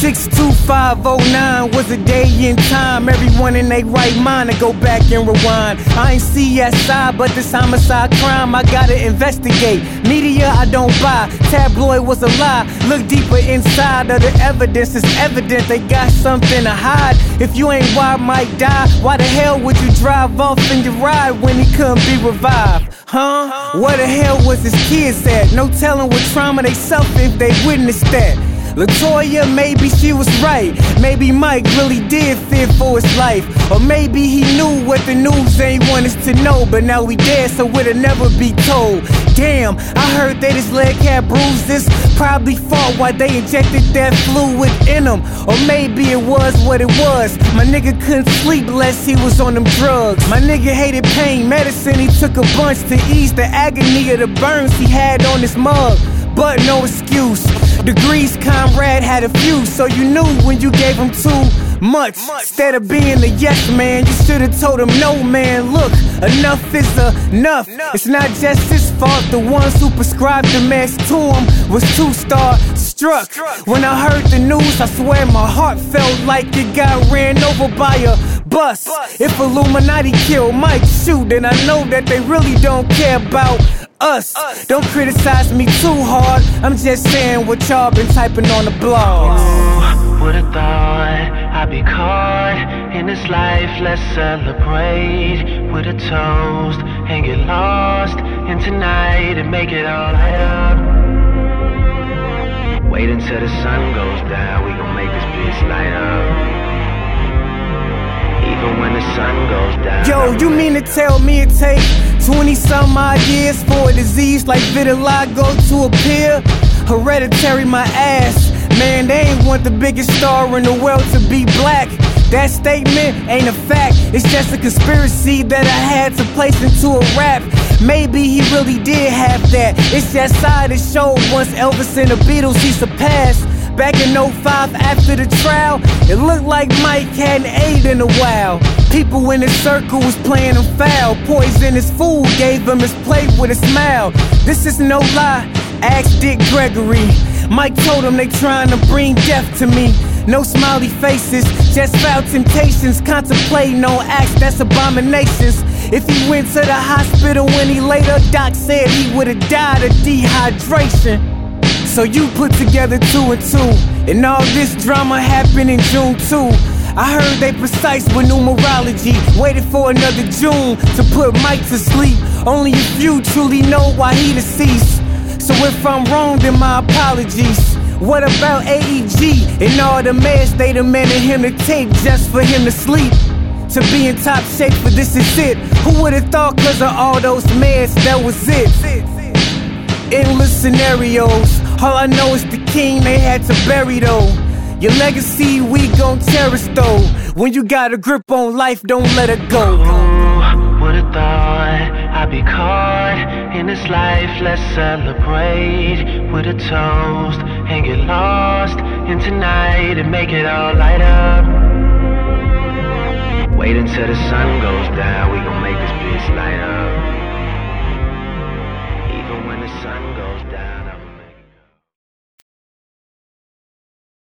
62509 was a day in time. Everyone in their right mind to go back and rewind. I ain't CSI, but this homicide crime I gotta investigate. Media I don't buy, tabloid was a lie. Look deeper inside of the evidence, it's evident they got something to hide. If you ain't why Mike die, why the hell would you drive off in your ride when he couldn't be revived? Huh? Where the hell was his kids at? No telling what trauma they suffer if they witnessed that. Latoya, maybe she was right. Maybe Mike really did fear for his life. Or maybe he knew what the news ain't want us to know, but now we dead, so it'll never be told. Damn, I heard that his leg had bruises. Probably fought while they injected that fluid in him. Or maybe it was what it was. My nigga couldn't sleep unless he was on them drugs. My nigga hated pain medicine, he took a bunch to ease the agony of the burns he had on his mug. But no excuse. Degrees comrade had a few, so you knew when you gave him too much. Instead of being a yes man, you should've told him no man. Look, enough is enough. It's not just his fault. The ones who prescribed the mess to him was two-star struck. When I heard the news, I swear my heart felt like it got ran over by a bus. If Illuminati killed Mike, shoot, then I know that they really don't care about us. Don't criticize me too hard. I'm just saying what y'all been typing on the blogs. Who would've thought I'd be caught in this life? Let's celebrate with a toast and get lost in tonight and make it all light up. Wait until the sun goes down, we gon' make this bitch light up. Even when the sun goes down. Yo, you mean to tell me it take 20-some odd years for a disease like vitiligo to appear? Hereditary my ass. Man, they ain't want the biggest star in the world to be black. That statement ain't a fact, it's just a conspiracy that I had to place into a rap. Maybe he really did have that. It's just side it showed once Elvis and the Beatles he surpassed. Back in 05 after the trial, it looked like Mike hadn't ate in a while. People in his circle was playing him foul. Poisonous food gave him his plate with a smile. This is no lie, ask Dick Gregory. Mike told him they trying to bring death to me. No smiley faces, just foul temptations. Contemplating on acts that's abominations. If he went to the hospital when he later, doc said he would've died of dehydration. So you put together 2 and 2, and all this drama happened in June 2. I heard they precise with numerology. Waited for another June to put Mike to sleep. Only a few truly know why he deceased. So if I'm wrong, then my apologies. What about AEG and all the meds they demanded him to take just for him to sleep? To be in top shape for this is it. Who would've thought cause of all those meds that was it? Endless scenarios. All I know is the king they had to bury though. Your legacy we gon' cherish though. When you got a grip on life, don't let it go. Who would've thought I'd be caught in this life? Let's celebrate with a toast and get lost in tonight and make it all light up. Wait until the sun goes down, we gon' make this bitch light up. Even when the sun goes down.